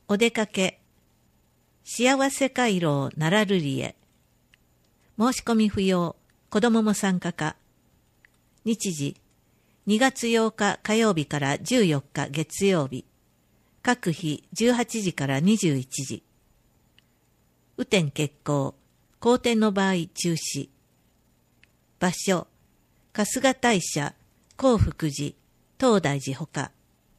お出かけ、幸せ回廊奈良瑠璃へ。申し込み不要、子供も参加か。日時、2月8日火曜日から14日月曜日。各日18時から21時。雨天決行、好天の場合中止。場所、春日大社、興福寺、東大寺ほか。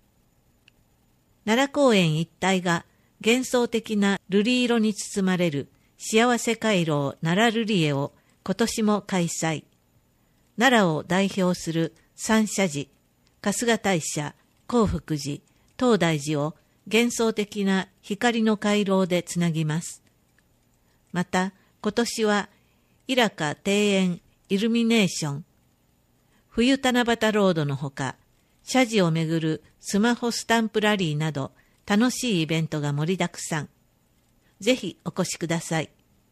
奈良公園一帯が幻想的な瑠璃色に包まれる幸せ回廊奈良瑠璃絵を今年も開催。奈良を代表する三社寺、春日大社、興福寺、東大寺を幻想的な光の回廊でつなぎます。また、今年は、伊良庭庭園イルミネーション、冬七夕ロードのほか、社寺をめぐるスマホスタンプラリーなど、楽しいイベントが盛りだくさん。ぜひお越しください。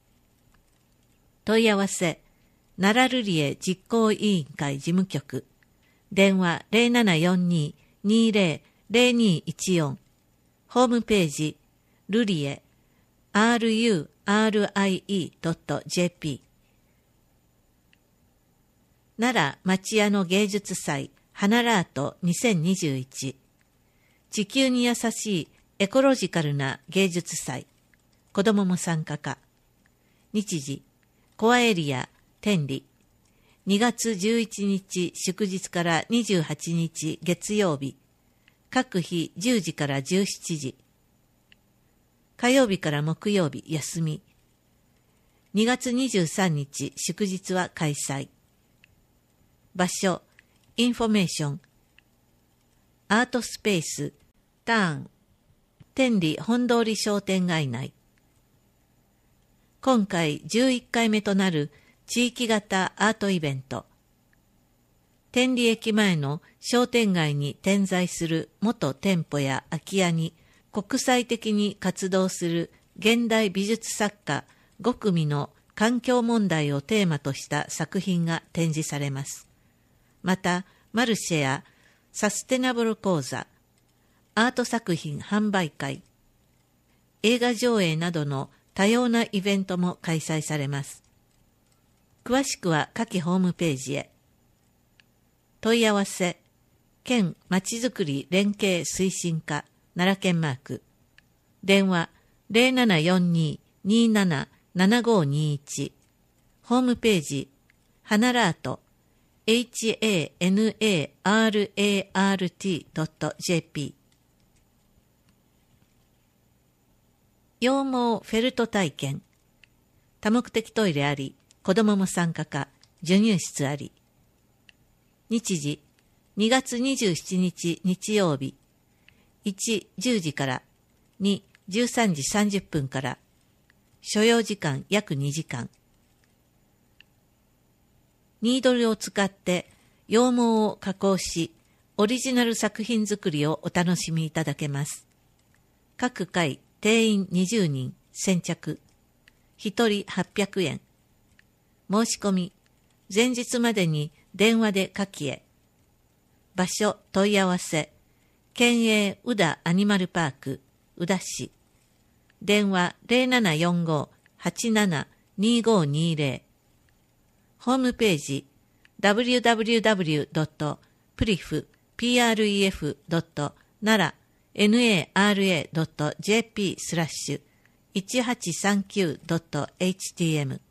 問い合わせ、奈良瑠璃絵実行委員会事務局、電話0742-200214、ホームページ、瑠璃絵、rurie.jp。奈良町屋の芸術祭、花ラート2021。地球に優しいエコロジカルな芸術祭。子供も参加か。日時、コアエリア、天理。2月11日祝日から28日月曜日。各日10時から17時。火曜日から木曜日休み。2月23日祝日は開催。場所、インフォメーション。アートスペース、ターン、天理本通り商店街内。今回11回目となる地域型アートイベント。天理駅前の商店街に点在する元店舗や空き家に国際的に活動する現代美術作家5組の環境問題をテーマとした作品が展示されます。また、マルシェやサステナブル講座、アート作品販売会、映画上映などの多様なイベントも開催されます。詳しくは下記ホームページへ。問い合わせ、県まちづくり連携推進課、奈良県マーク。電話0742-277521。ホームページ、花ラート、hanarart.jp。羊毛フェルト体験。多目的トイレあり、子供も参加か、授乳室あり。日時、2月27日日曜日。1、10時から、2、13時30分から。所要時間約2時間。ニードルを使って羊毛を加工し、オリジナル作品作りをお楽しみいただけます。各回定員20人先着。1人800円。申し込み、前日までに電話で下記へ。場所問い合わせ、県営宇田アニマルパーク、宇田市。電話0745-872520。ホームページ www.pref.nara.jp/1839.htm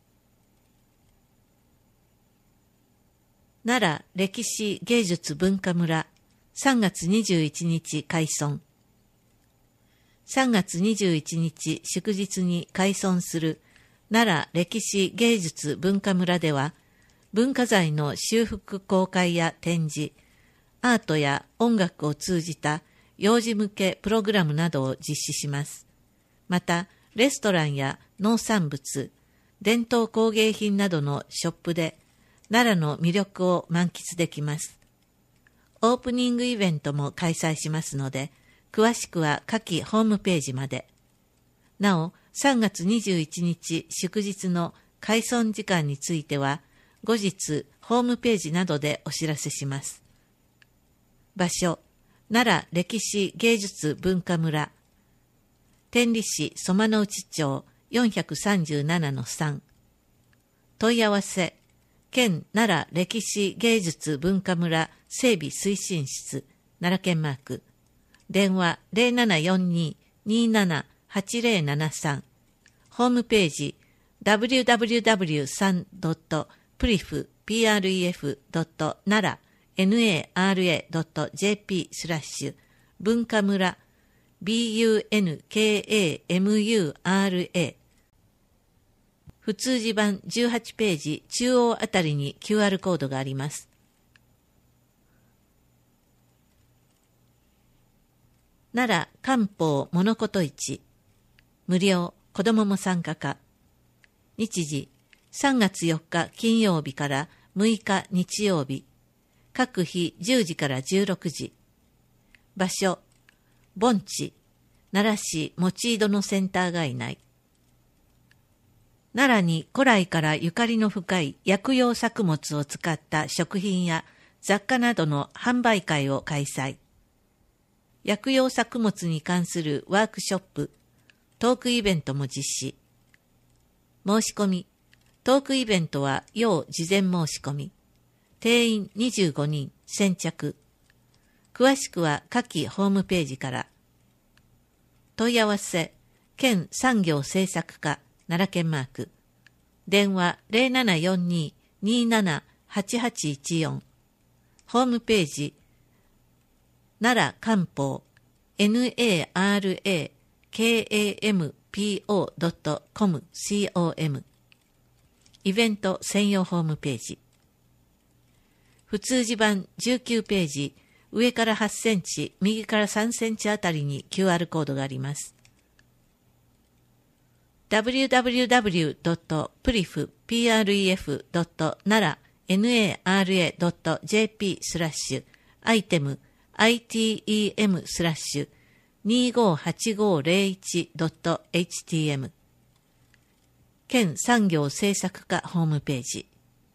奈良歴史芸術文化村3月21日開村。3月21日祝日に開村する奈良歴史芸術文化村では、文化財の修復公開や展示、アートや音楽を通じた幼児向けプログラムなどを実施します。また、レストランや農産物、伝統工芸品などのショップで、奈良の魅力を満喫できます。オープニングイベントも開催しますので、詳しくは下記ホームページまで。なお、3月21日祝日の開村時間については、後日ホームページなどでお知らせします。場所、奈良歴史芸術文化村。 天理市曽間之内町 437-3。問い合わせ、県奈良歴史芸術文化村整備推進室、奈良県マーク。電話 0742-278073。ホームページ www.pref.nara.jp 文化村 bunkamura 普通字版18ページ中央あたりに QR コードがあります。奈良漢方物事市無料子どもも参加か。日時3月4日金曜日から6日日曜日。各日10時から16時。場所盆地奈良市用井殿センター街内。奈良に古来からゆかりの深い薬用作物を使った食品や雑貨などの販売会を開催。薬用作物に関するワークショップ、トークイベントも実施。申し込み、トークイベントは要事前申し込み。定員25人、先着。詳しくは下記ホームページから。問い合わせ、県産業政策課、奈良県マーク。電話0742-278814。ホームページ、奈良漢方、narakampo.com。イベント専用ホームページ。普通字版19ページ、上から8センチ、右から3センチあたりに QR コードがあります。www.pref.nara.jp アイテム item/258501.htm 県産業政策課ホームページ。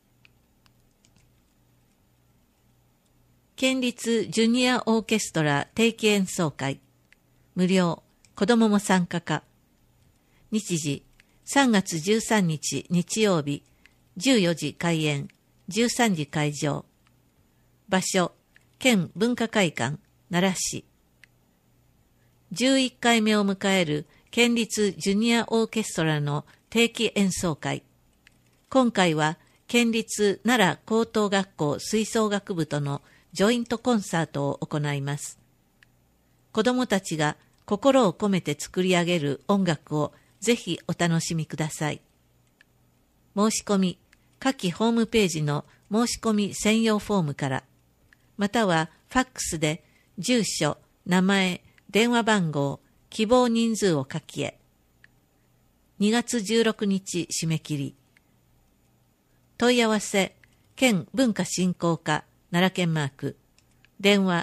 県立ジュニアオーケストラ定期演奏会無料子どもも参加か。日時3月13日日曜日14時開演13時会場。場所県文化会館奈良市。11回目を迎える県立ジュニアオーケストラの定期演奏会。今回は県立奈良高等学校吹奏楽部とのジョイントコンサートを行います。子どもたちが心を込めて作り上げる音楽をぜひお楽しみください。申し込み、下記ホームページの申し込み専用フォームから、またはファックスで住所、名前、電話番号、希望人数を書きへ。2月16日締め切り。問い合わせ、県文化振興課奈良県マーク。電話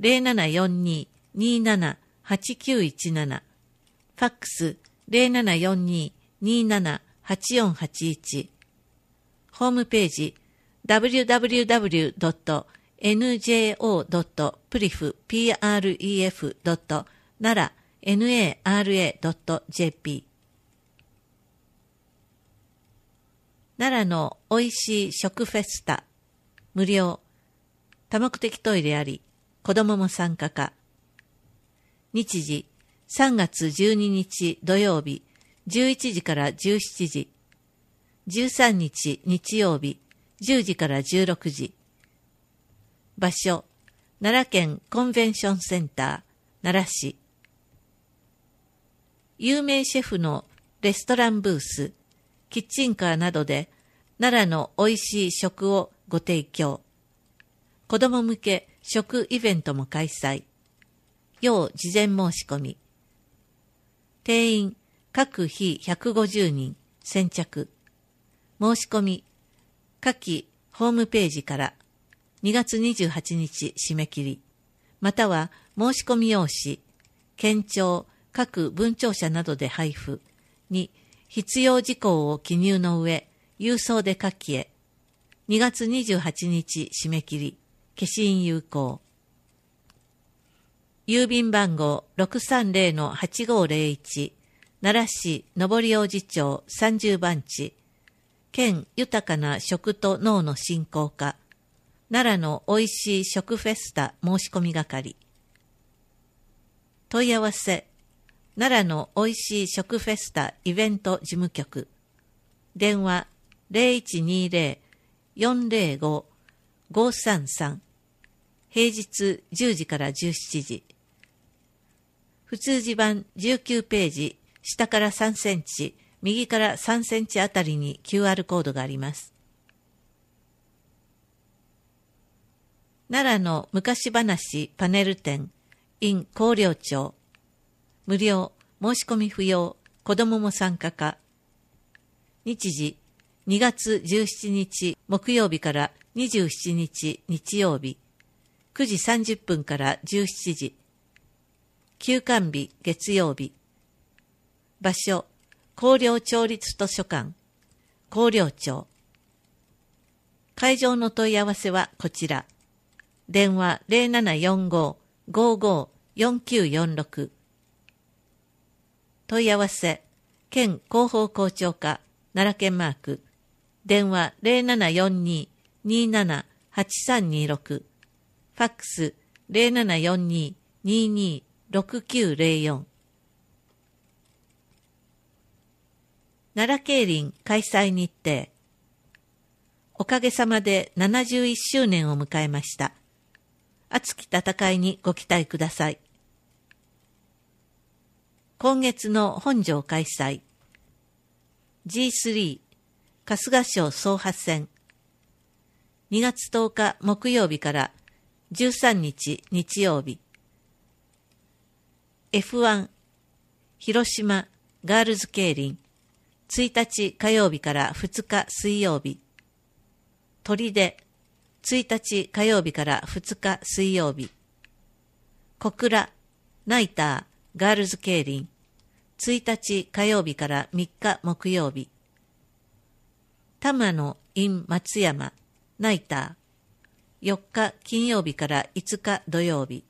0742-278917。ファックス0742-278481。ホームページ www.njo.pref.nara.jp 奈良のおいしい食フェスタ無料多目的トイレあり子どもも参加か。日時3月12日土曜日11時から17時13日日曜日10時から16時。場所奈良県コンベンションセンター奈良市。有名シェフのレストランブースキッチンカーなどで奈良のおいしい食をご提供。子ども向け食イベントも開催。要事前申し込み。定員各日150人先着。申し込み下記ホームページから2月28日締め切り。または申し込み用紙、県庁各文庁舎などで配布に必要事項を記入の上、郵送で下記へ。2月28日締め切り。消印有効。 郵便番号 630-8501、奈良市上大路町30番地、県豊かな食と農の振興課、奈良のおいしい食フェスタ申し込み係。問い合わせ、奈良のおいしい食フェスタイベント事務局。電話0120-405-533。平日10時から17時。普通字版19ページ、下から3センチ、右から3センチあたりに QR コードがあります。奈良の昔話パネル展 in 広陵町。無料、申し込み不要、子どもも参加可。日時、2月17日木曜日から27日日曜日、9時30分から17時。休館日月曜日。場所、広陵町立図書館、広陵町。会場の問い合わせはこちら。電話0745-55-4946。問い合わせ、県広報広聴課、奈良県マーク。電話0742-27-8326。ファックス0742-22-6904。奈良競輪開催日程。おかげさまで71周年を迎えました。熱き戦いにご期待ください。今月の本場開催。G3 春日賞総覇戦。2月10日木曜日から13日日曜日。F1 広島ガールズ競輪。1日火曜日から2日水曜日。砦1日火曜日から2日水曜日。小倉ナイターガールズ競輪。1日火曜日から3日木曜日。玉野 in 松山ナイター。4日金曜日から5日土曜日。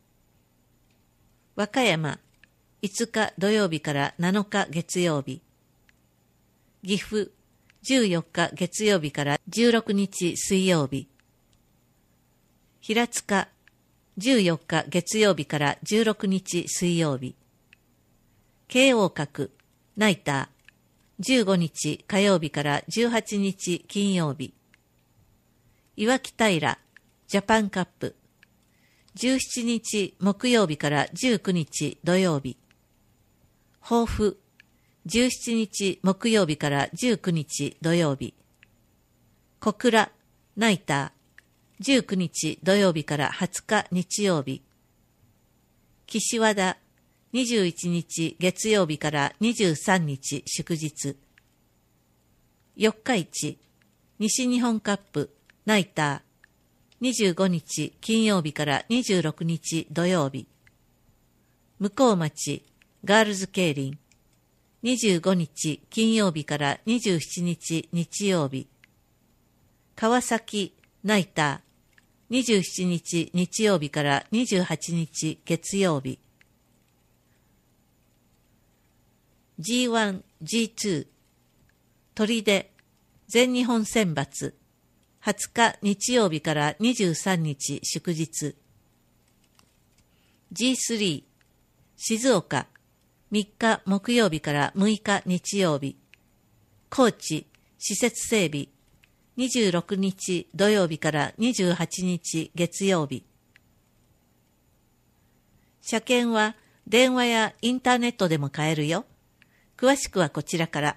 和歌山5日土曜日から7日月曜日。岐阜14日月曜日から16日水曜日。平塚14日月曜日から16日水曜日。京王閣ナイター15日火曜日から18日金曜日。岩木平ジャパンカップ17日木曜日から19日土曜日。豊富17日木曜日から19日土曜日。小倉ナイター19日土曜日から20日日曜日。岸和田21日月曜日から23日祝日。四日市西日本カップナイター25日金曜日から26日土曜日。向町ガールズ競輪25日金曜日から27日日曜日。川崎ナイター27日日曜日から28日月曜日。G1、G2、砦、全日本選抜、20日日曜日から23日祝日。G3、静岡、3日木曜日から6日日曜日。高知、施設整備、26日土曜日から28日月曜日。車検は電話やインターネットでも買えるよ。詳しくはこちらから。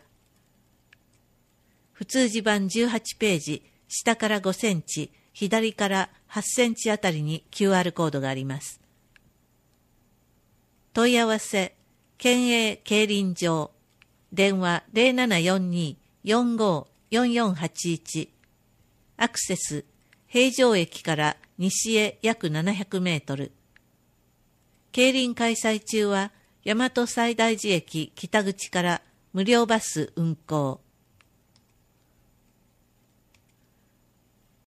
普通字版18ページ、下から5センチ、左から8センチあたりに QR コードがあります。問い合わせ、県営競輪場、電話0742-45-4481、アクセス、平城駅から西へ約700メートル。競輪開催中は、大和西大寺駅北口から無料バス運行。